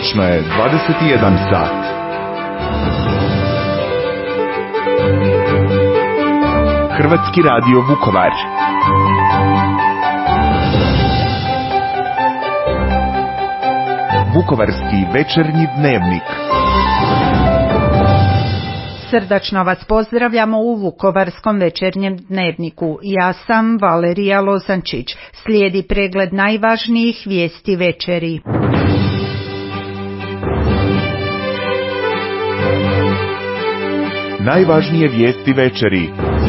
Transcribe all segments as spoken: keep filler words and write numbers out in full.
Točno je dvadeset jedan sat. Hrvatski radio Vukovar. Vukovarski večernji dnevnik. Srdačno vas pozdravljamo u Vukovarskom večernjem dnevniku. Ja sam Valerija Lozančić. Slijedi pregled najvažnijih vijesti večeri. Najvažnije vijesti večeri.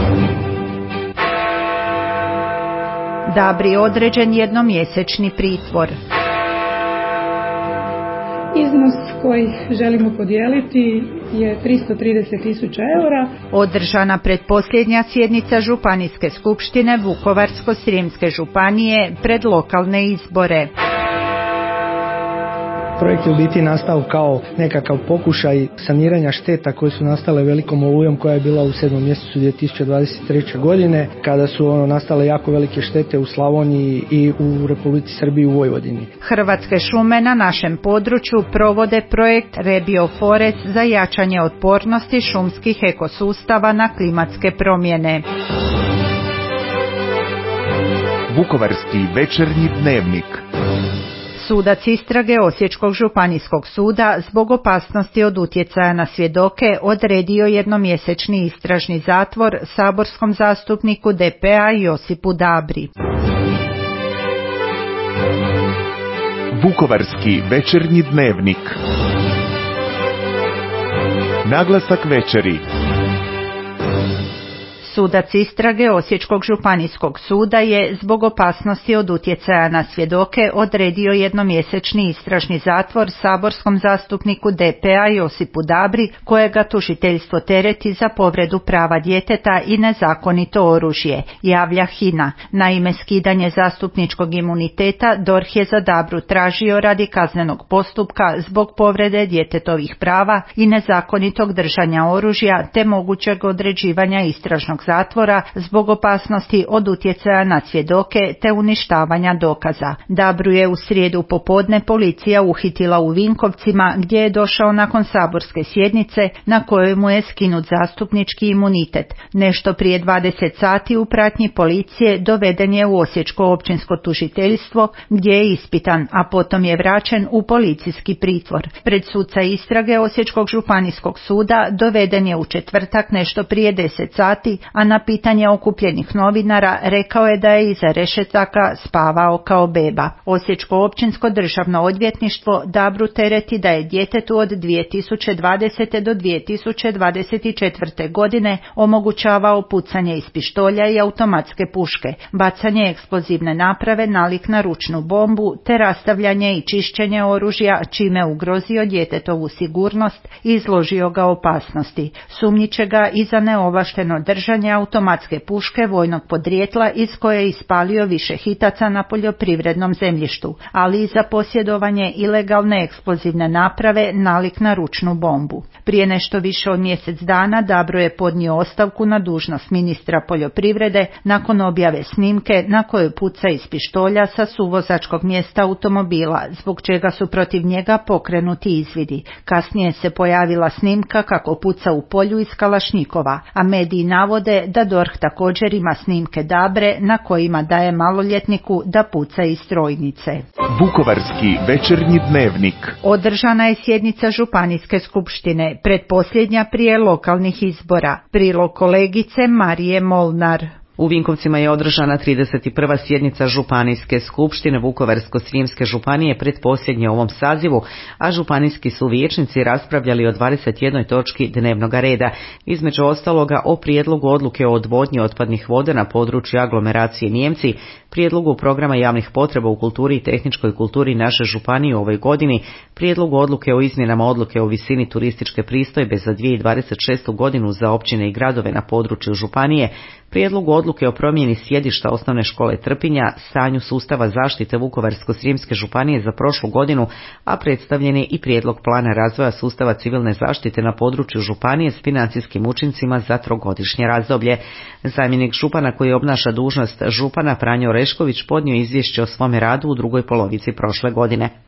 Dabri određen jednomjesečni pritvor. Iznos koji želimo podijeliti je tristo trideset tisuća eura. Održana pretposljednja sjednica Županijske skupštine Vukovarsko-srijemske županije pred lokalne izbore. Projekt je u biti nastao kao nekakav pokušaj saniranja šteta koje su nastale velikom olujom koja je bila u sedmom mjesecu dvije tisuće dvadeset treće. godine, kada su ono nastale jako velike štete u Slavoniji i u Republici Srbiji u Vojvodini. Hrvatske šume na našem području provode projekt Rebioforest za jačanje otpornosti šumskih ekosustava na klimatske promjene. Vukovarski večernji dnevnik. Sudac istrage Osječkog županijskog suda zbog opasnosti od utjecaja na svjedoke odredio jednomjesečni istražni zatvor saborskom zastupniku D P A Josipu Dabri. Vukovarski večernji dnevnik. Naglasak večeri. Sudac istrage Osječkog županijskog suda je zbog opasnosti od utjecaja na svjedoke odredio jednomjesečni istražni zatvor saborskom zastupniku D P A Josipu Dabri, kojega tužiteljstvo tereti za povredu prava djeteta i nezakonito oružje, javlja H I N A. Naime, skidanje zastupničkog imuniteta D O R H je za Dabru tražio radi kaznenog postupka zbog povrede djetetovih prava i nezakonitog držanja oružja te mogućeg određivanja istražnog zatvora zbog opasnosti od utjecaja na svjedoke te uništavanja dokaza. Dabru je u srijedu popodne policija uhitila u Vinkovcima, gdje je došao nakon saborske sjednice na kojoj mu je skinut zastupnički imunitet. Nešto prije dvadeset sati u pratnji policije doveden je u Osječko općinsko tužiteljstvo gdje je ispitan, a potom je vraćen u policijski pritvor. Pred suca istrage Osječkog županijskog suda doveden je u četvrtak nešto prije deset sati, a na pitanje okupljenih novinara rekao je da je iza rešetaka spavao kao beba. Osječko općinsko državno odvjetništvo Dabru tereti da je djetetu od dvije tisuće dvadesete. do dvije tisuće dvadeset četvrte. godine omogućavao pucanje iz pištolja i automatske puške, bacanje eksplozivne naprave nalik na ručnu bombu te rastavljanje i čišćenje oružja, čime ugrozio djetetovu sigurnost i izložio ga opasnosti. Sumnjiče ga i za neovlašteno držanje automatske puške vojnog podrijetla iz koje je ispalio više hitaca na poljoprivrednom zemljištu, ali i za posjedovanje ilegalne eksplozivne naprave nalik na ručnu bombu. Prije nešto više od mjesec dana Dabro je podnio ostavku na dužnost ministra poljoprivrede nakon objave snimke na kojoj puca iz pištolja sa suvozačkog mjesta automobila, zbog čega su protiv njega pokrenuti izvidi. Kasnije se pojavila snimka kako puca u polju iz kalašnjikova, a mediji navode da D O R H također ima snimke Dabre na kojima daje maloljetniku da puca iz strojnice. Vukovarski večernji dnevnik. Održana je sjednica Županijske skupštine, pretposljednja prije lokalnih izbora. Prilog kolegice Marije Molnar. U Vinkovcima je održana trideset prva sjednica Županijske skupštine Vukovarsko-srijemske županije pretposljednje u ovom sazivu, a županijski su vijećnici raspravljali o dvadeset jednoj točki dnevnog reda, između ostaloga o prijedlogu odluke o odvodnji otpadnih voda na području aglomeracije Nijemci, prijedlogu programa javnih potreba u kulturi i tehničkoj kulturi naše županije u ovoj godini, prijedlogu odluke o izmjenama odluke o visini turističke pristojbe za dvije tisuće dvadeset šestu. godinu za općine i gradove na području županije, prijedlogu odluke o promjeni sjedišta osnovne škole Trpinja, stanju sustava zaštite Vukovarsko-srijemske županije za prošlu godinu, a predstavljen je i prijedlog plana razvoja sustava civilne zaštite na području županije s financijskim učincima za trogodišnje razdoblje. Zamjenik župana koji obnaša dužnost župana Franjo Orešković podnio izvješće o svome radu u drugoj polovici prošle godine.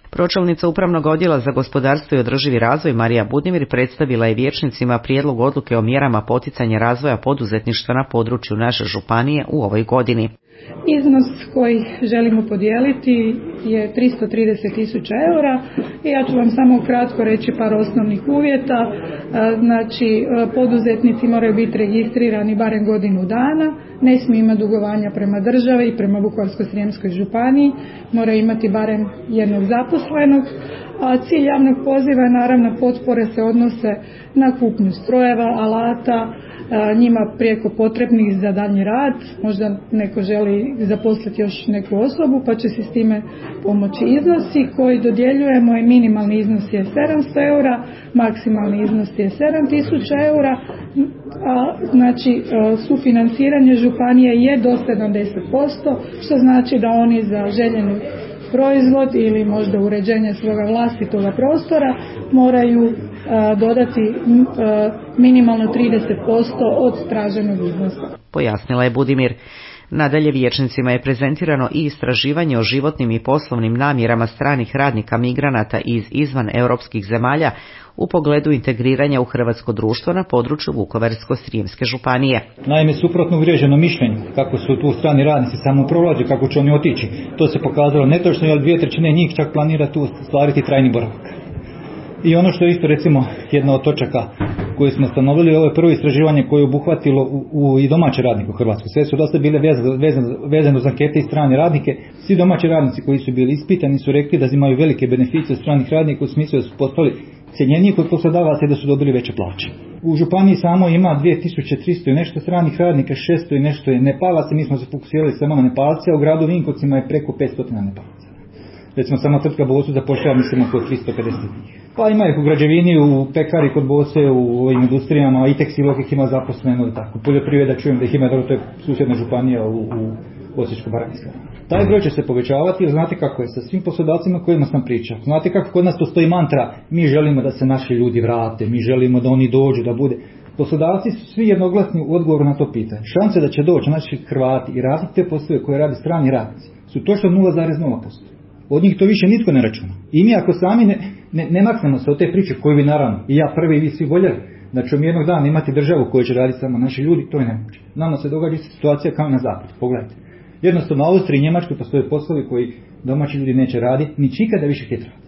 Pročelnica Upravnog odjela za gospodarstvo i održivi razvoj Marija Budimir predstavila je vijećnicima prijedlog odluke o mjerama poticanja razvoja poduzetništva na području naše županije u ovoj godini. Iznos koji želimo podijeliti je tristo trideset tisuća eura i ja ću vam samo kratko reći par osnovnih uvjeta. Znači, poduzetnici moraju biti registrirani barem godinu dana, ne smiju imati dugovanja prema državi i prema Vukovarsko-srijemskoj županiji, moraju imati barem jednog zaposlenog, a cilj javnog poziva je naravno potpore se odnose na kupnju strojeva, alata, njima prijeko potrebnih za daljnji rad, možda neko želi zaposliti još neku osobu pa će se s time pomoći. Iznosi koji dodjeljujemo je minimalni iznos je sedamsto eura, maksimalni iznos je sedam tisuća eura, a znači sufinanciranje županije je do sedamdeset posto, što znači da oni za željeni proizvod ili možda uređenje svoga vlastitoga prostora moraju a, dodati a, minimalno trideset posto od traženog iznosa. Pojasnila je Budimir. Nadalje, vijećnicima je prezentirano i istraživanje o životnim i poslovnim namjerama stranih radnika migranata iz izvan europskih zemalja u pogledu integriranja u hrvatsko društvo na području Vukovarsko-srijemske županije. Naime, suprotno uvriježenom mišljenju kako su tu strani radnici samo prolaze, kako će oni otići, to se pokazalo netočno, jer dvije trećine njih čak planira tu stvariti trajni boravak. I ono što je isto recimo jedna od točaka koju smo stanovili, ovo je prvo istraživanje koje je obuhvatilo u, u i domaće radnike u Hrvatskoj. Sve su dosta bile vezano, vezano, vezano za ankete i strane radnike. Svi domaći radnici koji su bili ispitani su rekli da imaju velike beneficije od stranih radnika u smislu da su postali cijenjeniji kod poslodavaca i da su dobili veće plaće. U županiji samo ima dvije tisuće tristo i nešto stranih radnika, šesto i nešto je Nepalaca, mi smo se fokusirali samo na Nepalce, a u gradu Vinkovcima je preko petsto Nepalaca. Recimo sama tvrtka Bosu zapošljava mislim oko tristo pedeset njih. Pa ima ih u građevini, u pekari kod Bose, u ovim industrijama, i tekstilog ih ima zaposleno i tako. Poljoprivreda čujem da ih ima, dobro, to je susjedna županija u, u Osječko-baranjskoj. Taj broj će se povećavati jer znate kako je sa svim poslodavcima kojima sam pričao. Znate kako kod nas postoji mantra, mi želimo da se naši ljudi vrate, mi želimo da oni dođu, da bude. Poslodavci su svi jednoglasni u odgovoru na to pitanje. Šanse da će doći naši Hrvati i raditi te poslove koje radi strani radnici su točno nula zarez nula posto. Od njih to više nitko ne računa. I mi ako sami ne, ne, ne maknemo se od te priče koju bi naravno i ja prvi i vi svi voljeli, da ćemo jednog dana imati državu koju će raditi samo naši ljudi, to je nemoguće. Nama se događa situacija kao na zapadu, pogledajte. Jednostavno u Austriji i Njemačkoj postoje poslovi koji domaći ljudi neće raditi, ni ikada više htjeti raditi.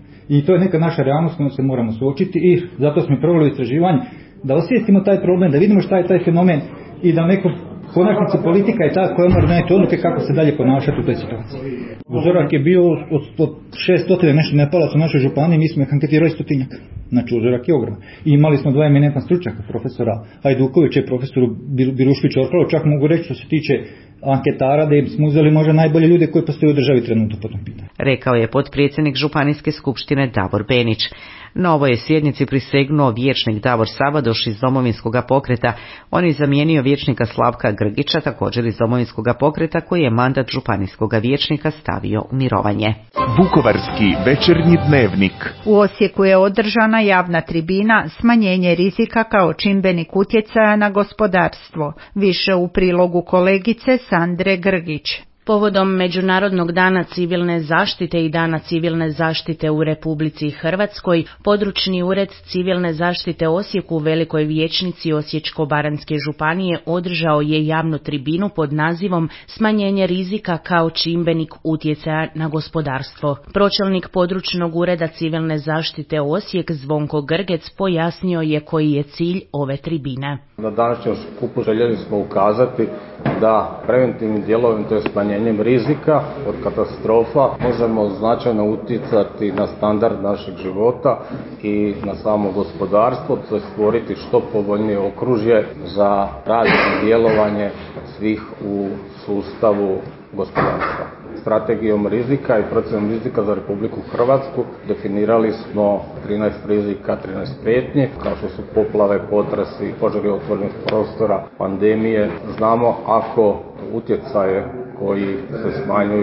I to je neka naša realnost kojom se moramo suočiti i zato smo proveli istraživanje da osvijestimo taj problem, da vidimo šta je taj fenomen i da neko konačnici politika je ta koja mora donijeti odluke kako se dalje ponašati u toj situaciji. Uzorak je bio od, od šesto nešto Nepalaca u našoj županiji, mi smo ih anketirali stotinjak. Znači uzorak je ogroman. I imali smo dva eminentna stručnjaka, profesora Hajdukovića i profesoru Biruškovića Orkalo, čak mogu reći što se tiče anketara da smo uzeli možda najbolje ljude koji postoje u državi trenutno po tom pitanju. Rekao je potpredsjednik Županijske skupštine Davor Benić. Na ovoj sjednici prisegnuo vijećnik Davor Savadoš iz Domovinskog pokreta. On je zamijenio vijećnika Slavka Grgića, također iz Domovinskog pokreta, koji je mandat županijskog vijećnika stavio u mirovanje. Vukovarski večernji dnevnik. U Osijeku je održana javna tribina Smanjenje rizika kao čimbenik utjecaja na gospodarstvo. Više u prilogu kolegice Sandre Grgić. Povodom Međunarodnog dana civilne zaštite i Dana civilne zaštite u Republici Hrvatskoj, područni ured civilne zaštite Osijek u Velikoj vijećnici Osječko-baranjske županije održao je javnu tribinu pod nazivom Smanjenje rizika kao čimbenik utjecaja na gospodarstvo. Pročelnik područnog ureda civilne zaštite Osijek Zvonko Grgec pojasnio je koji je cilj ove tribine. Na današnjem skupu željeli smo ukazati da preventivnim djelovanjem, to je smanjenjem rizika od katastrofa, možemo značajno utjecati na standard našeg života i na samo gospodarstvo, to je stvoriti što povoljnije okružje za rad i djelovanje svih u sustavu gospodarstva. Strategijom rizika i procenom rizika za Republiku Hrvatsku definirali smo trinaest rizika, trinaest prijetnji, kao što su poplave, potresi, požari otvorenih prostora, pandemije. Znamo ako utjecaje koji se smanjuju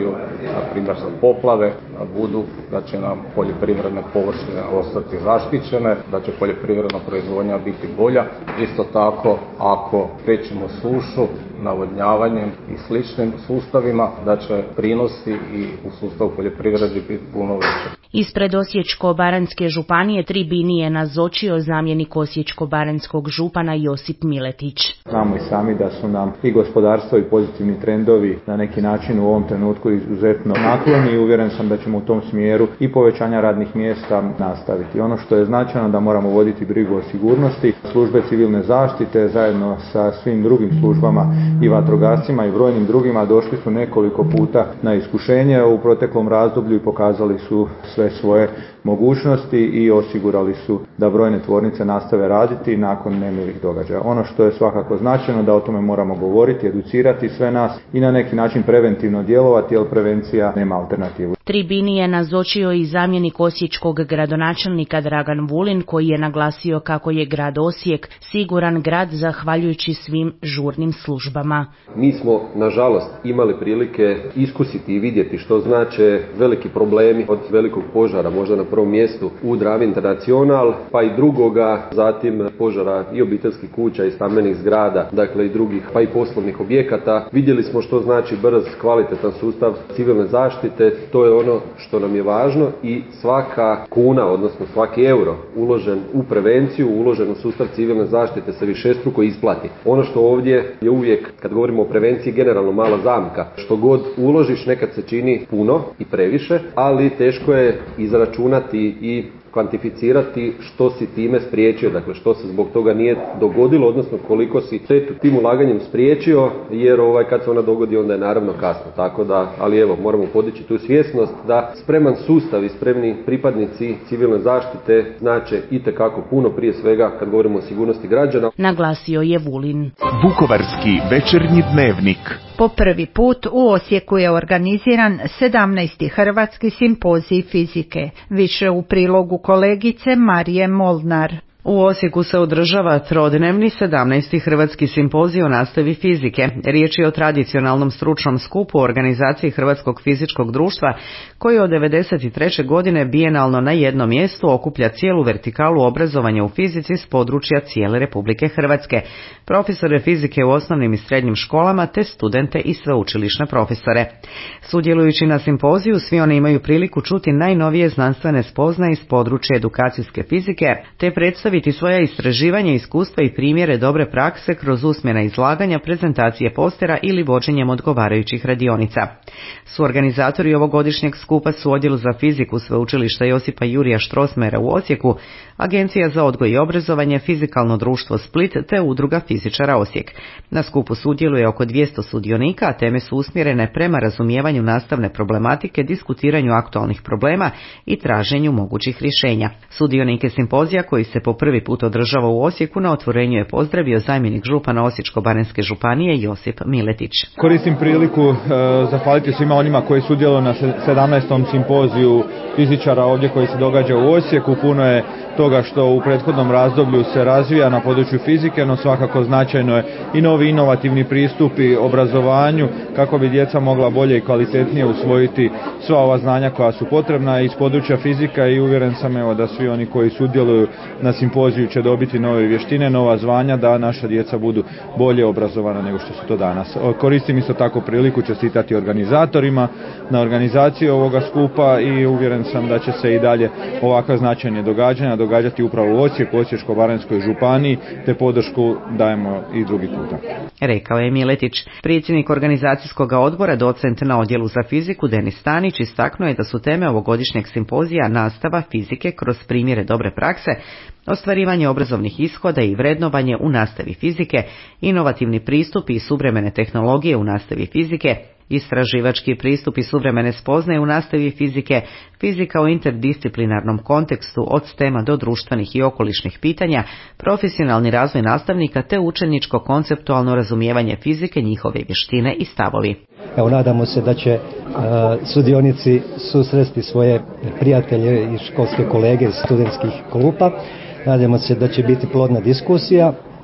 na primjer za poplave, budu da će nam poljoprivredne površine ostati zaštićene, da će poljoprivredna proizvodnja biti bolja. Isto tako, ako krećemo sušu, navodnjavanjem i sličnim sustavima, da će prinosi i u sustavu poljoprivrede biti puno veće. Ispred Osječko-baranjske županije tribini je nazočio zamjenik Osječko-baranjskog župana Josip Miletić. Znamo i sami da su nam i gospodarstvo i pozitivni trendovi na neki način u ovom trenutku izuzetno nakloni i uvjeren sam da ćemo u tom smjeru i povećanja radnih mjesta nastaviti. Ono što je značajno da moramo voditi brigu o sigurnosti, službe civilne zaštite zajedno sa svim drugim službama i vatrogascima i brojnim drugima došli su nekoliko puta na iskušenje u proteklom razdoblju i pokazali su sve svoje mogućnosti i osigurali su da brojne tvornice nastave raditi nakon nemilih događaja. Ono što je svakako značajno da o tome moramo govoriti, educirati sve nas i na neki način preventivno djelovati, jer prevencija nema alternativu. Tribini je nazočio i zamjenik osječkog gradonačelnika Dragan Vulin, koji je naglasio kako je grad Osijek siguran grad zahvaljujući svim žurnim službama. Mi smo, nažalost, imali prilike iskusiti i vidjeti što znače veliki problemi od velikog požara, možda na prvom mjestu u Dravi International, pa i drugoga, zatim požara i obiteljskih kuća i stambenih zgrada, dakle i drugih, pa i poslovnih objekata. Vidjeli smo što znači brz, kvalitetan sustav civilne zaštite, to je ono što nam je važno i svaka kuna, odnosno svaki euro uložen u prevenciju, uložen u sustav civilne zaštite se višestruko isplati. Ono što ovdje je uvijek, kad govorimo o prevenciji, generalno mala zamka. Što god uložiš nekad se čini puno i previše, ali teško je izračunati i kvantificirati što si time spriječio, dakle što se zbog toga nije dogodilo, odnosno koliko si štetu tim ulaganjem spriječio, jer ovaj, kad se ona dogodi onda je naravno kasno. Tako da, ali evo, moramo podići tu svjesnost da spreman sustav i spremni pripadnici civilne zaštite znače itekako puno, prije svega kad govorimo o sigurnosti građana. Naglasio je Vulin. Vukovarski večernji dnevnik. Po prvi put u Osijeku je organiziran sedamnaesti Hrvatski simpozij fizike. Više u prilogu kolegice Marije Molnar. U Osijeku se održava trodnevni sedamnaesti Hrvatski simpozij o nastavi fizike. Riječ je o tradicionalnom stručnom skupu u organizaciji Hrvatskog fizičkog društva koji od devedeset treće godine bijenalno na jednom mjestu okuplja cijelu vertikalu obrazovanja u fizici s područja cijele Republike Hrvatske, profesore fizike u osnovnim i srednjim školama te studente i sveučilišne profesore. Sudjelujući na simpoziju, svi oni imaju priliku čuti najnovije znanstvene spoznaje iz područja edukacijske fizike te predstaviti svoja istraživanja, iskustva i primjere dobre prakse kroz usmena izlaganja, prezentacije postera ili vođenjem odgovarajućih radionica. Suorganizatori ovogodišnjeg skupa su Odjel za fiziku Sveučilišta Josipa Jurija Strossmayera u Osijeku, Agencija za odgoj i obrazovanje, Fizikalno društvo Split te Udruga fizičara Osijek. Na skupu sudjeluje oko dvjesto sudionika, a teme su usmjerene prema razumijevanju nastavne problematike, diskutiranju aktualnih problema i traženju mogućih rješenja. Sudionike simpozija, koji se po prvi put održava u Osijeku, na otvorenju je pozdravio zamjenik župana Osječko-baranjske županije Josip Miletić. Koristim priliku e, zahvaliti svima onima koji sudjeluju na sedamnaestom simpoziju fizičara ovdje koji se događa u Osijeku. Puno je toga što u prethodnom razdoblju se razvija na području fizike, no svakako značajno je i novi inovativni pristupi obrazovanju kako bi djeca mogla bolje i kvalitetnije usvojiti sva ova znanja koja su potrebna iz područja fizika i uvjeren sam evo da svi oni koji sudjeluju na simpoziju će dobiti nove vještine, nova zvanja, da naša djeca budu bolje obrazovana nego što su to danas. Koristim isto tako priliku čestitati organizatorima na organizaciji ovoga skupa i uvjeren sam da će se i dalje ovakva značajna događanja događati upravo u Osijeku, Osječko-baranjskoj županiji, te podršku dajemo i drugi puta. Rekao je Miletić. Predsjednik organizacijskog odbora, docent na Odjelu za fiziku Denis Stanić, istaknuo je da su teme ovogodišnjeg simpozija nastava fizike kroz primjere dobre prakse, ostvarivanje obrazovnih ishoda i vrednovanje u nastavi fizike, inovativni pristupi i suvremene tehnologije u nastavi fizike, istraživački pristup i suvremene spoznaje u nastavi fizike, fizika u interdisciplinarnom kontekstu od stema do društvenih i okolišnih pitanja, profesionalni razvoj nastavnika te učeničko konceptualno razumijevanje fizike, njihove vještine i stavovi. Evo, nadamo se da će uh, sudionici susresti svoje prijatelje i školske kolege iz studentskih klupa. Nadamo se da će biti plodna diskusija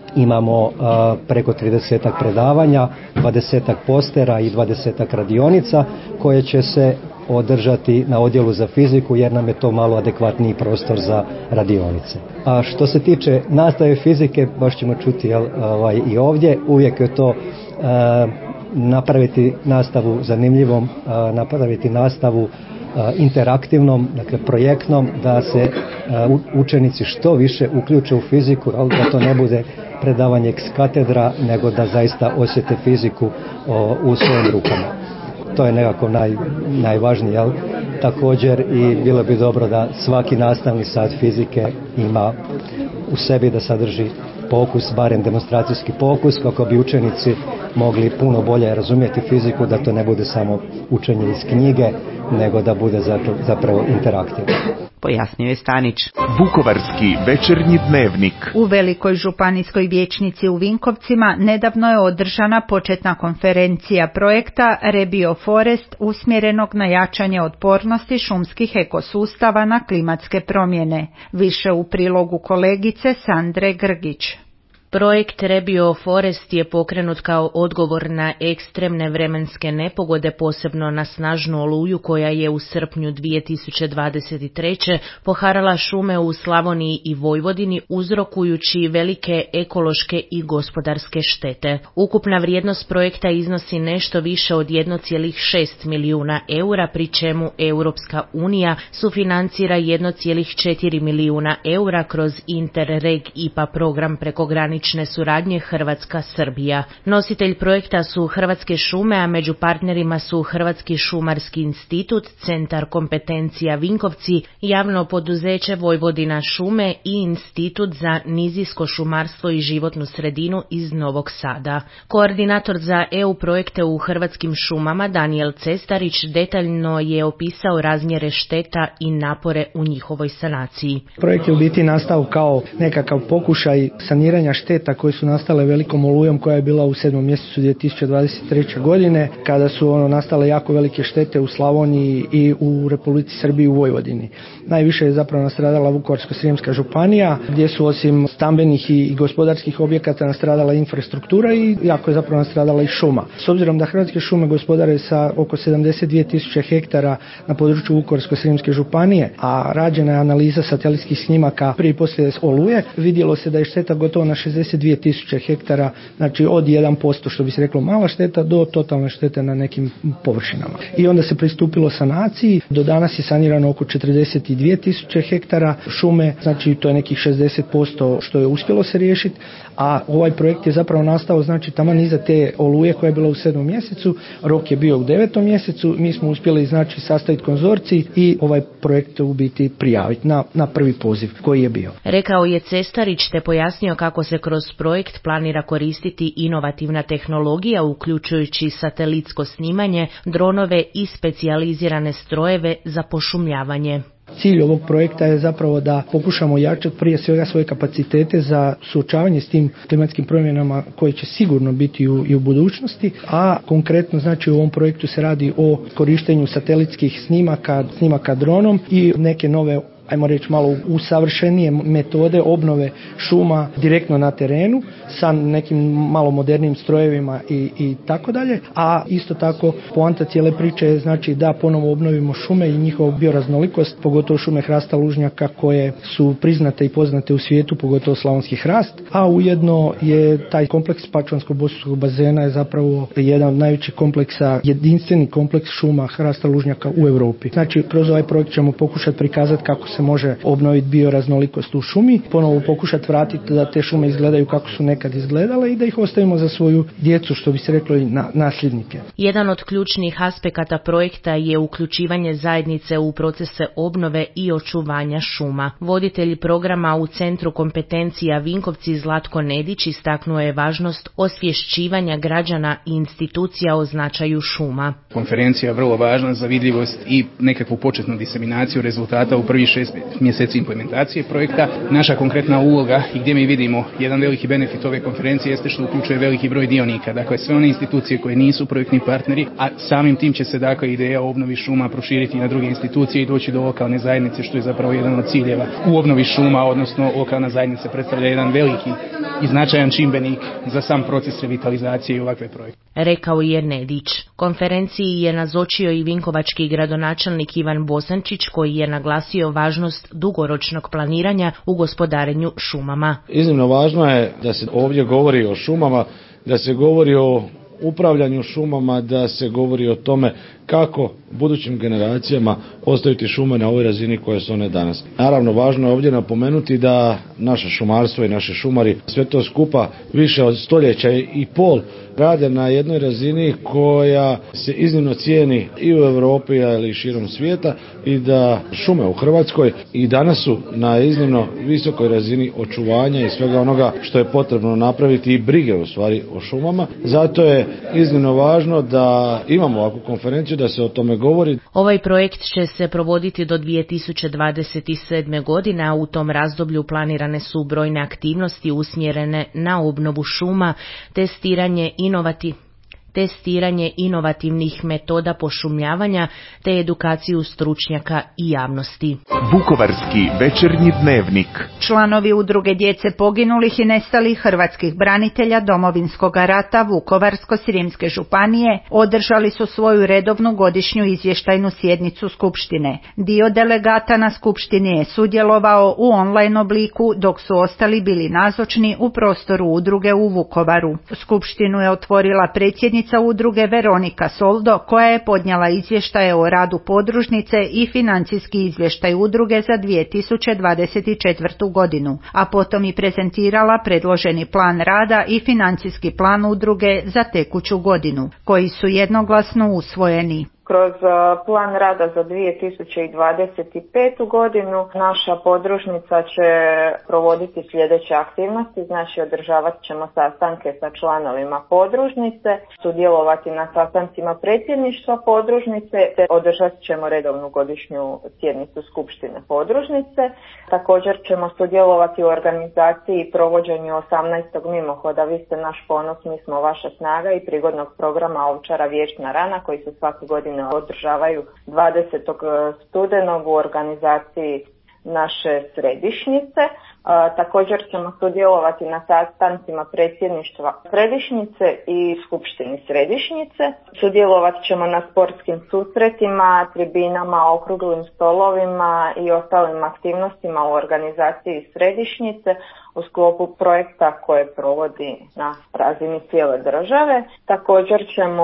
imamo a, preko tridesetak predavanja, dvadesetak postera i dvadesetak radionica koje će se održati na odjelu za fiziku jer nam je to malo adekvatniji prostor za radionice. A što se tiče nastave fizike, baš ćemo čuti jel, ovaj, i ovdje, uvijek je to a, napraviti nastavu zanimljivom, a, napraviti nastavu a, interaktivnom, dakle projektnom, da se a, učenici što više uključe u fiziku, ali da to ne bude predavanje ex katedra, nego da zaista osjete fiziku o, u svojim rukama. To je nekako naj, najvažnije, jel? Također i bilo bi dobro da svaki nastavni sat fizike ima u sebi da sadrži pokus, barem demonstracijski pokus, kako bi učenici mogli puno bolje razumjeti fiziku, da to ne bude samo učenje iz knjige, nego da bude zapravo interaktivno. Pojasnio je Stanić. Vukovarski večernji dnevnik. U Velikoj županijskoj vijećnici u Vinkovcima nedavno je održana početna konferencija projekta Rebioforest usmjerenog na jačanje otpornosti šumskih ekosustava na klimatske promjene. Više u prilogu kolegice Sandre Grgić. Projekt Rebioforest je pokrenut kao odgovor na ekstremne vremenske nepogode, posebno na snažnu oluju koja je u srpnju dvije tisuće dvadeset treće poharala šume u Slavoniji i Vojvodini, uzrokujući velike ekološke i gospodarske štete. Ukupna vrijednost projekta iznosi nešto više od jedan zarez šest milijuna eura, pri čemu Europska unija sufinancira jedan zarez četiri milijuna eura kroz Interreg I P A program prekogranične suradnje Hrvatska-Srbija. Nositelj projekta su Hrvatske šume, a među partnerima su Hrvatski šumarski institut, Centar kompetencija Vinkovci, javno poduzeće Vojvodina šume i Institut za nizijsko šumarstvo i životnu sredinu iz Novog Sada. Koordinator za E U projekte u Hrvatskim šumama Danijel Cestarić detaljno je opisao razmjere šteta i napore u njihovoj sanaciji. Projekt je u biti nastao kao nekakav pokušaj saniranja šteta koje su nastale velikom olujom koja je bila u sedmom mjesecu dvije tisuće dvadeset treće godine, kada su ono nastale jako velike štete u Slavoniji i u Republici Srbiji u Vojvodini. Najviše je zapravo nastradala Vukovarsko-srijemska županija, gdje su osim stambenih i gospodarskih objekata nastradala infrastruktura i jako je zapravo nastradala i šuma. S obzirom da Hrvatske šume gospodare sa oko sedamdeset dvije tisuće hektara na području Vukovarsko-srijemske županije, a rađena je analiza satelitskih snimaka prije i poslije oluje, vidjelo se da je šteta gotovo na šezdeset dvije tisuće hektara, znači od jedan posto što bi se reklo mala šteta do totalne štete na nekim površinama. I onda se pristupilo sanaciji, do danas je sanirano oko četrdeset dvije tisuće hektara šume, znači to je nekih šezdeset posto što je uspjelo se riješiti, a ovaj projekt je zapravo nastao znači taman iza te oluje koja je bila u sedmom mjesecu, rok je bio u devetom mjesecu, mi smo uspjeli znači sastaviti konzorcij i ovaj projekt u biti prijaviti na, na prvi poziv koji je bio. Rekao je Cestarić te pojasnio kako se kroz projekt planira koristiti inovativna tehnologija uključujući satelitsko snimanje, dronove i specijalizirane strojeve za pošumljavanje. Cilj ovog projekta je zapravo da pokušamo jačati prije svega svoje kapacitete za suočavanje s tim klimatskim promjenama koje će sigurno biti u, i u budućnosti, a konkretno znači u ovom projektu se radi o korištenju satelitskih snimaka, snimaka dronom i neke nove, ajmo reći malo usavršenije metode obnove šuma direktno na terenu sa nekim malo modernim strojevima i, i tako dalje, a isto tako poanta cijele priče je znači da ponovo obnovimo šume i njihovu bioraznolikost, pogotovo šume hrasta lužnjaka koje su priznate i poznate u svijetu, pogotovo slavonski hrast, a ujedno je taj kompleks Spačvansko-bosanskog bazena je zapravo jedan od najvećih kompleksa, jedinstveni kompleks šuma hrasta lužnjaka u Europi. Znači kroz ovaj projekt ćemo pokušati prikazati kako se može obnoviti bioraznolikost u šumi, ponovo pokušati vratiti da te šume izgledaju kako su nekad izgledale i da ih ostavimo za svoju djecu, što bi se reklo i na, nasljednike. Jedan od ključnih aspekata projekta je uključivanje zajednice u procese obnove i očuvanja šuma. Voditelj programa u Centru kompetencija Vinkovci Zlatko Nedić istaknuo je važnost osvješćivanja građana i institucija o značaju šuma. Konferencija je vrlo važna za vidljivost i nekakvu početnu diseminaciju rezultata u prvih šest mjeseci implementacije projekta. Naša konkretna uloga i gdje mi vidimo jedan veliki benefit ove konferencije jeste što uključuje veliki broj dionika, dakle sve one institucije koje nisu projektni partneri, a samim tim će se dakle ideja o obnovi šuma proširiti na druge institucije i doći do lokalne zajednice, što je zapravo jedan od ciljeva u obnovi šuma, odnosno lokalna zajednica predstavlja jedan veliki i značajan čimbenik za sam proces revitalizacije i ovakve projekte. Rekao je Nedić. Konferenciji je nazočio i vinkovački gradonačelnik Ivan Bosančić, koji je naglasio važnost dugoročnog planiranja u gospodarenju šumama. Iznimno važno je da se ovdje govori o šumama, da se govori o upravljanju šumama, da se govori o tome kako budućim generacijama ostaviti šume na ovoj razini koje su one danas. Naravno, važno je ovdje napomenuti da naše šumarstvo i naši šumari sve to skupa više od stoljeća i pol rade na jednoj razini koja se iznimno cijeni i u Europi, ali i širom svijeta, i da šume u Hrvatskoj i danas su na iznimno visokoj razini očuvanja i svega onoga što je potrebno napraviti i brige u stvari o šumama. Zato je iznimno važno da imamo ovakvu konferenciju, da se o tome govori. Ovaj projekt će se provoditi do dvije tisuće dvadeset sedme. godine, a u tom razdoblju planirane su brojne aktivnosti usmjerene na obnovu šuma, testiranje inovati testiranje inovativnih metoda pošumljavanja te edukaciju stručnjaka i javnosti. Vukovarski večernji dnevnik. Članovi udruge djece poginulih i nestalih hrvatskih branitelja Domovinskog rata Vukovarsko-srijemske županije održali su svoju redovnu godišnju izvještajnu sjednicu skupštine. Dio delegata na skupštini je sudjelovao u online obliku, dok su ostali bili nazočni u prostoru udruge u Vukovaru. Skupštinu je otvorila predsjednica udruge Veronika Soldo, koja je podnijela izvještaje o radu podružnice i financijski izvještaj udruge za dvije tisuće dvadeset četvrtu. godinu, a potom i prezentirala predloženi plan rada i financijski plan udruge za tekuću godinu, koji su jednoglasno usvojeni. Kroz plan rada za dvije tisuće dvadeset petu. godinu naša podružnica će provoditi sljedeće aktivnosti, znači održavat ćemo sastanke sa članovima podružnice, sudjelovati na sastancima predsjedništva podružnice, te održat ćemo redovnu godišnju sjednicu skupštine podružnice. Također ćemo sudjelovati u organizaciji i provođenju osamnaestog mimohoda Vi ste naš ponos, mi smo vaša snaga i prigodnog programa Ovčara Vječna rana, koji se svake godine održavaju dvadesetog studenog u organizaciji naše središnjice. Također ćemo sudjelovati na sastancima predsjedništva središnjice i skupštini središnjice. Sudjelovat ćemo na sportskim susretima, tribinama, okruglim stolovima i ostalim aktivnostima u organizaciji središnjice u sklopu projekta koje provodi na razini cijele države. Također ćemo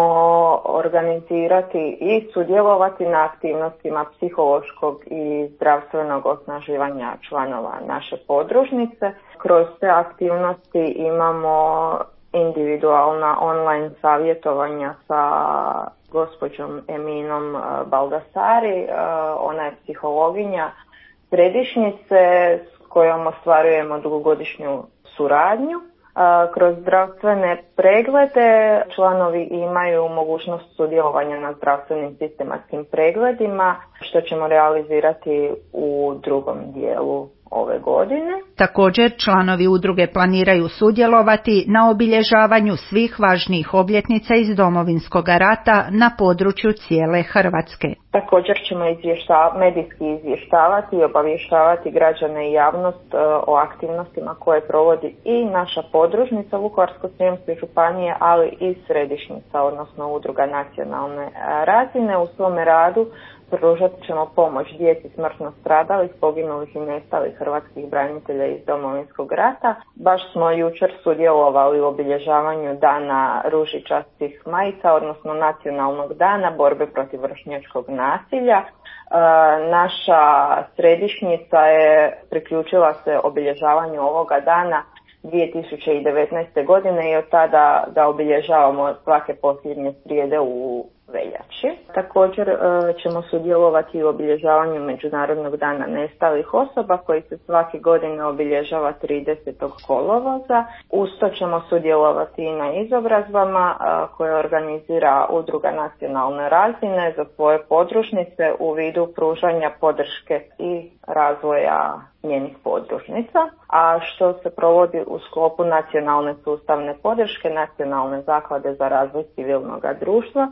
organizirati i sudjelovati na aktivnostima psihološkog i zdravstvenog osnaživanja članova naše podružnice. Kroz te aktivnosti imamo individualna online savjetovanja sa gospođom Eminom Baldasari, ona je psihologinja središnjice s kojom ostvarujemo dugogodišnju suradnju. Kroz zdravstvene preglede članovi imaju mogućnost sudjelovanja na zdravstvenim sistematskim pregledima, što ćemo realizirati u drugom dijelu ove godine. Također, članovi udruge planiraju sudjelovati na obilježavanju svih važnijih obljetnica iz Domovinskog rata na području cijele Hrvatske. Također ćemo izvješta, medijski izvještavati i obavještavati građane i javnost o aktivnostima koje provodi i naša podružnica Vukovarsko-srijemske županije, ali i središnjica, odnosno udruga nacionalne razine. U svome radu pružat ćemo pomoć djeci smrtno stradalih, poginulih i nestalih hrvatskih branitelja iz Domovinskog rata. Baš smo jučer sudjelovali u obilježavanju dana ružičastih majica, odnosno nacionalnog dana borbe protiv vršnjačkog nasilja. E, naša središnjica je priključila se obilježavanju ovoga dana dvije tisuće devetnaeste. godine i od tada ga obilježavamo svake posljednje srijede u veljači. Također e, ćemo sudjelovati u obilježavanju Međunarodnog dana nestalih osoba koji se svake godine obilježava tridesetog kolovoza. Uz to ćemo sudjelovati i na izobrazbama e, koje organizira udruga nacionalne razine za svoje podružnice u vidu pružanja podrške i razvoja njenih podružnica, a što se provodi u sklopu nacionalne sustavne podrške Nacionalne zaklade za razvoj civilnog društva. Također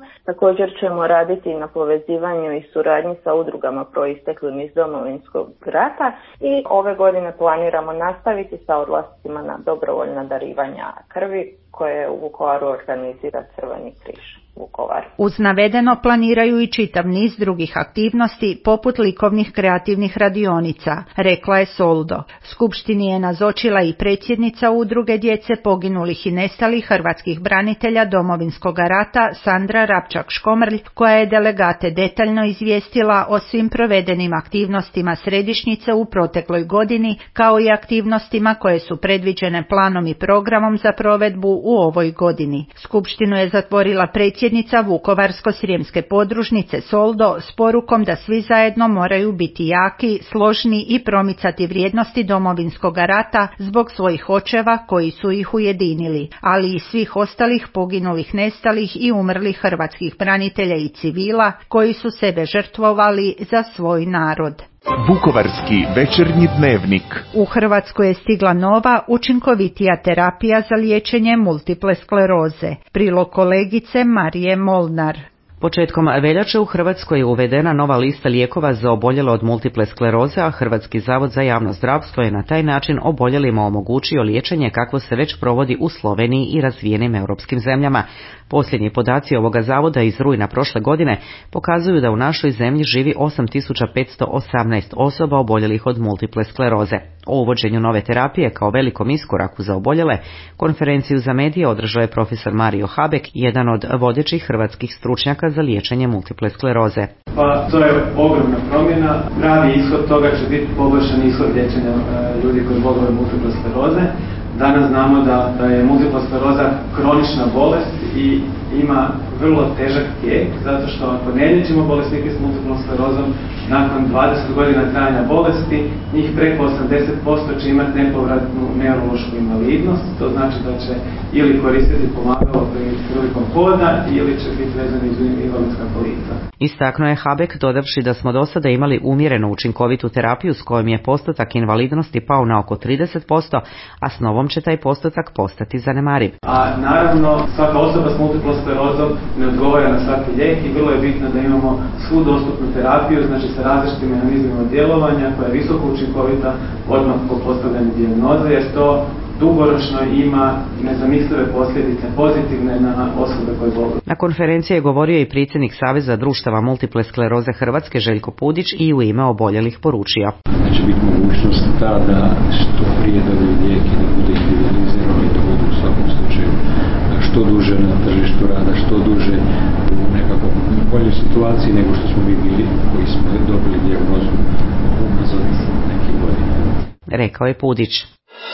Također ćemo raditi na povezivanju i suradnji sa udrugama proisteklim iz Domovinskog rata i ove godine planiramo nastaviti sa odlascima na dobrovoljna darivanja krvi koje u Vukovaru organizira Crveni križ Vukovar. Uz navedeno planiraju i čitav niz drugih aktivnosti poput likovnih kreativnih radionica, rekla je Soldo. Skupštini je nazočila i predsjednica udruge djece poginulih i nestalih hrvatskih branitelja Domovinskog rata Sandra Rapčak-Škomrlj, koja je delegate detaljno izvijestila o svim provedenim aktivnostima središnjice u protekloj godini, kao i aktivnostima koje su predviđene planom i programom za provedbu u ovoj godini. Skupštinu je zatvorila predsjednica Vukovarsko-srijemske podružnice Soldo s porukom da svi zajedno moraju biti jaki, složni i promicati vrijednosti Domovinskog rata zbog svojih očeva koji su ih ujedinili, ali i svih ostalih poginulih, nestalih i umrlih hrvatskih branitelja i civila koji su sebe žrtvovali za svoj narod. Vukovarski večernji dnevnik. U Hrvatskoj je stigla nova, učinkovitija terapija za liječenje multiple skleroze. Prilog kolegice Marije Molnar. Početkom veljače u Hrvatskoj je uvedena nova lista lijekova za oboljele od multiple skleroze, a Hrvatski zavod za javno zdravstvo je na taj način oboljelima omogućio liječenje kakvo se već provodi u Sloveniji i razvijenim europskim zemljama. Posljednji podaci ovoga zavoda iz rujna prošle godine pokazuju da u našoj zemlji živi osam tisuća petsto osamnaest osoba oboljelih od multiple skleroze. O uvođenju nove terapije kao velikom iskoraku za oboljele konferenciju za medije održao je profesor Mario Habek, jedan od vodećih hrvatskih stručnjaka za liječenje multiple skleroze. Pa to je ogromna promjena. Pravi ishod toga će biti poboljšan ishod liječenja ljudi koji boluju od multiple skleroze. Danas znamo da, da je multipla skleroza kronična bolest i ima vrlo težak tijek, zato što ako ne liječimo bolesnike s multiplom sklerozom, nakon dvadeset godina trajanja bolesti, njih preko osamdeset posto će imati nepovratnu neurološku invalidnost, to znači da će ili koristiti pomagalo prilikom hoda ili će biti vezani iz invalidska kolica. Istaknuo je Habek dodavši da smo do sada imali umjerenu učinkovitu terapiju s kojom je postotak invalidnosti pao na oko trideset posto, a s novom će taj postotak postati zanemariv. A naravno svaka osoba s multiplom sklerozom ne odgovara na svaki lijek i vrlo je bitno da imamo svu dostupnu terapiju, znači sa različitim mehanizmima djelovanja koja je visoko učinkovita odmah po postavljanju dijagnoze, jer to dugoročno ima nezamislive posljedice pozitivne na osobe koje boluju. Na konferenciji je govorio i predsjednik Saveza društava multiple skleroze Hrvatske Željko Pudić i u ime oboljelih poručio. Znači biti mogućnost ta da što prije dobiju lijek i da bude individualizirano i da budu u svakom slučaju što duže na tržištu rada, što duže u nekakvom boljoj situaciji nego što smo mi bili koji smo dobili dijagnozu unazad nekih godina. Rekao je Pudić.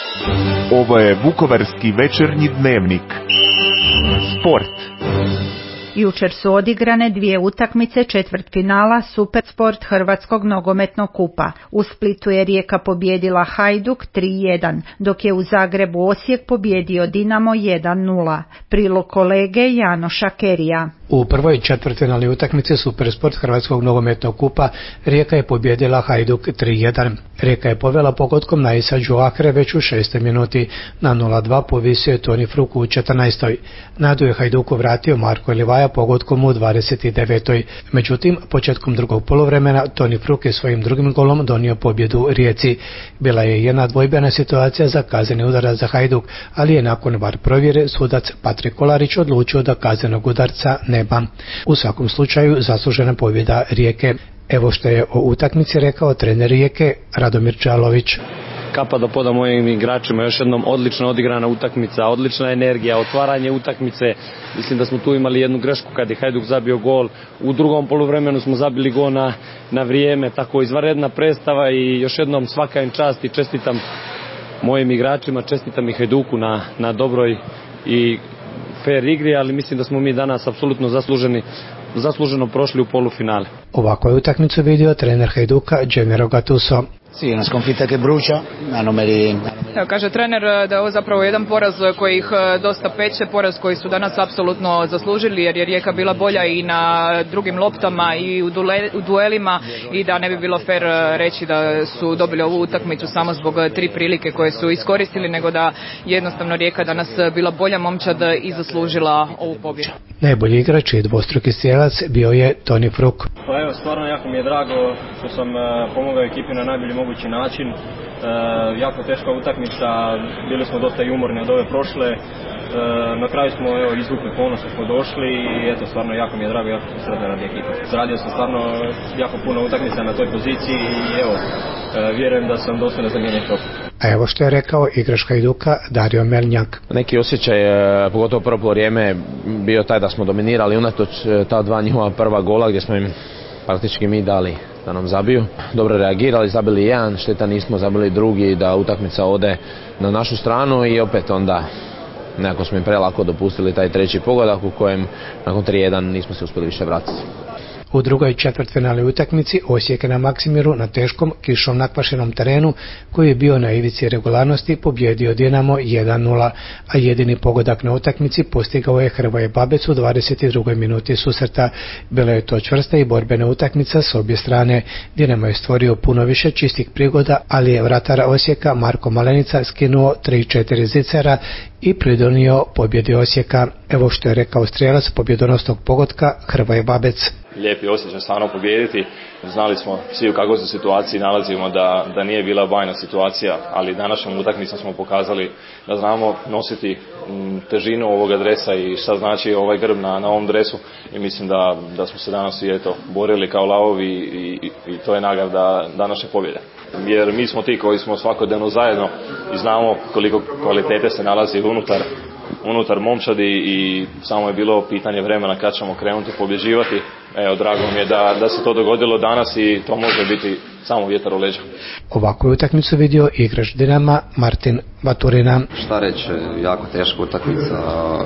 Ovo je Vukovarski večernji dnevnik. Sport. Jučer su odigrane dvije utakmice četvrtfinala Supersport Hrvatskog nogometnog kupa. U Splitu je Rijeka pobijedila Hajduk tri jedan, dok je u Zagrebu Osijek pobijedio Dinamo jedan nula. Prilog kolege Janoša Kerija. U prvoj četvrtfinalnoj utakmici Supersport Hrvatskog nogometnog kupa Rijeka je pobijedila Hajduk tri jedan. Rijeka je povela pogodkom na Isa Džuahre već u šestoj minuti. Na nula dva povisio je Toni Fruk u četrnaestoj. Nadu je Hajduku vratio Marko Livaja pogodkom u dvadeset devetoj. Međutim, početkom drugog poluvremena Toni Fruk je svojim drugim golom donio pobjedu Rijeci. Bila je jedna dvojbena situacija za kazneni udarac za Hajduk, ali je nakon V A R provjere sudac Patrik Kolarić odlučio da kaznenog udarca nema. U svakom slučaju zaslužena pobjeda Rijeke. Evo što je o utakmici rekao trener Rijeke Radomir Čalović. Kapa do poda mojim igračima, još jednom odlično odigrana utakmica, odlična energija, otvaranje utakmice. Mislim da smo tu imali jednu grešku kad je Hajduk zabio gol. U drugom poluvremenu smo zabili gol na, na vrijeme, tako izvanredna predstava i još jednom svaka im čast i čestitam mojim igračima, čestitam i Hajduku na, na dobroj i fair igri, ali mislim da smo mi danas apsolutno zasluženi, zasluženo prošli u polufinale. Ovako je utakmicu vidio trener Hajduka Džemiro Gattuso. Sì, una sconfitta che brucia, a nome di... Evo, kaže trener da je ovo zapravo jedan poraz koji ih dosta peče, poraz koji su danas apsolutno zaslužili jer je Rijeka bila bolja i na drugim loptama i u, dule, u duelima i da ne bi bilo fer reći da su dobili ovu utakmicu samo zbog tri prilike koje su iskoristili, nego da jednostavno Rijeka danas bila bolja momčad i zaslužila ovu pobjedu. Najbolji igrač i dvostruki strijelac bio je Toni Fruk. Pa evo, stvarno jako mi je drago što sam pomogao ekipi na najbolji mogući način. E, jako teška utakmica, bili smo dosta i umorni od ove prošle. E, na kraju smo evo, izvukli ponos, smo došli i eto, stvarno jako mi je drago, jako sam sretan radi ekipe. Zaradio sam stvarno jako puno utakmica na toj poziciji i evo, e, vjerujem da sam dostojno zamijenjen top. A evo što je rekao igrač Hajduka Dario Melnjak. Neki osjećaj, pogotovo prvo vrijeme, bio taj da smo dominirali unatoč ta dva njihova prva gola gdje smo im praktički mi dali da nam zabiju. Dobro reagirali, zabili jedan, šteta nismo zabili drugi, da utakmica ode na našu stranu i opet onda nekako smo im prelako dopustili taj treći pogodak u kojem nakon tri jedan nismo se uspjeli više vratiti. U drugoj četvrtfinalnoj utakmici Osijek na Maksimiru na teškom kišom nakvašenom terenu koji je bio na ivici regularnosti pobjedio Dinamo jedan nula, a jedini pogodak na utakmici postigao je Hrvoje Babec u dvadeset drugoj minuti susreta. Bila je to čvrsta i borbena utakmica s obje strane. Dinamo je stvorio puno više čistih prigoda, ali je vratar Osijeka Marko Malenica skinuo tri četiri zicera i pridonio pobjedi Osijeka. Evo što je rekao strijelac pobjedonosnog pogotka Hrvoje Babec. Lijepi osjećaj stvarno pobijediti. Znali smo svi u kakvoj se situaciji nalazimo, da, da nije bila bajna situacija, ali današnjom utakmicom smo pokazali da znamo nositi m, težinu ovoga dresa i šta znači ovaj grb na, na ovom dresu i mislim da, da smo se danas i eto, borili kao lavovi i, i, i to je nagrada današnje pobjede. Jer mi smo ti koji smo svakodnevno zajedno i znamo koliko kvalitete se nalazi unutar unutar momčadi i samo je bilo pitanje vremena kad ćemo krenuti pobjeđivati. Evo, drago mi je da, da se to dogodilo danas i to može biti samo vjetar u leđa. Ovakvu je utakmicu vidio igrač Dinama Martin Baturina. Šta reći, jako teška utakmica,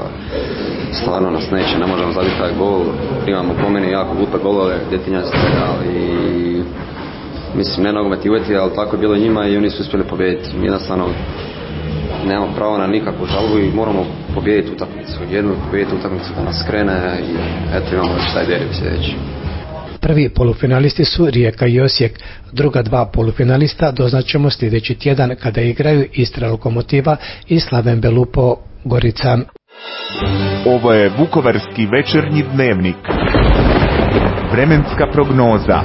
stvarno nas neće, ne možemo zabiti taj gol, primamo po meni jako glupe golove, djetinjaste, ali mislim ne nogomet i uvjeti, ali tako je bilo njima i oni su uspjeli pobijediti. Jednostavno nemamo pravo na nikakvu žalbu i moramo pobijediti utakmicu. Jednu pobijediti utakmicu da nas krene i eto imamo već taj derbi sljedeći. Prvi polufinalisti su Rijeka i Osijek. Druga dva polufinalista doznaćemo sljedeći tjedan kada igraju Istra Lokomotiva i Slaven Belupo Gorica. Ovo je Vukovarski večernji dnevnik. Vremenska prognoza.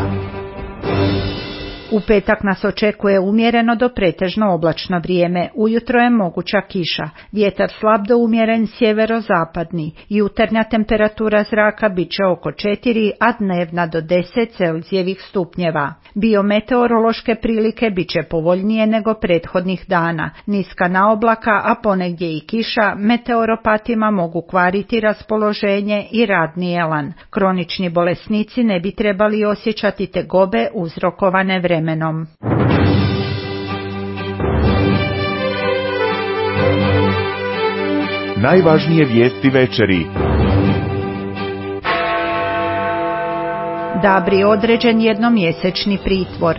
U petak nas očekuje umjereno do pretežno oblačno vrijeme. Ujutro je moguća kiša. Vjetar slab do umjeren sjeverozapadni. Jutarnja temperatura zraka bit će oko četiri, a dnevna do deset Celzijevih stupnjeva. Biometeorološke prilike bit će povoljnije nego prethodnih dana. Niska naoblaka, a ponegdje i kiša, meteoropatima mogu kvariti raspoloženje i radni elan. Kronični bolesnici ne bi trebali osjećati tegobe uzrokovane vremenom. Najvažnije vijesti večeri. Dabri određen jednomjesečni pritvor.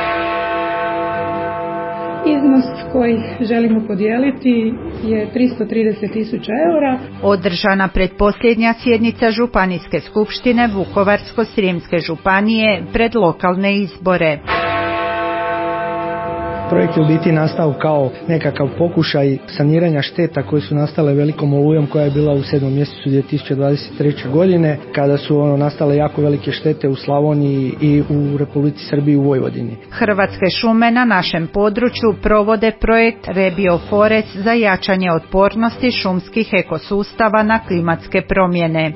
Iznos koji želimo podijeliti je tristo trideset tisuća eura. Održana pretposljednja sjednica Županijske skupštine Vukovarsko-srijemske županije pred lokalne izbore. Projekt je u biti nastao kao nekakav pokušaj saniranja šteta koje su nastale velikom olujom koja je bila u sedmom mjesecu dvije tisuće dvadeset treće. godine, kada su ono nastale jako velike štete u Slavoniji i u Republici Srbiji u Vojvodini. Hrvatske šume na našem području provode projekt Rebioforest za jačanje otpornosti šumskih ekosustava na klimatske promjene.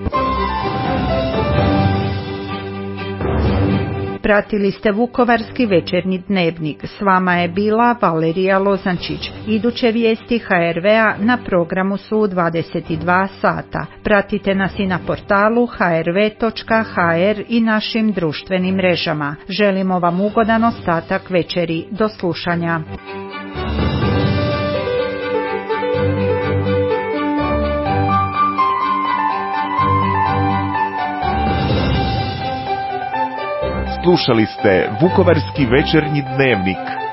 Pratili ste Vukovarski večernji dnevnik. S vama je bila Valerija Lozančić. Iduće vijesti ha er vea na programu su u dvadeset dva sata. Pratite nas i na portalu ha er ve točka ha er i našim društvenim mrežama. Želimo vam ugodan ostatak večeri. Do slušanja. Slušali ste Vukovarski večernji dnevnik.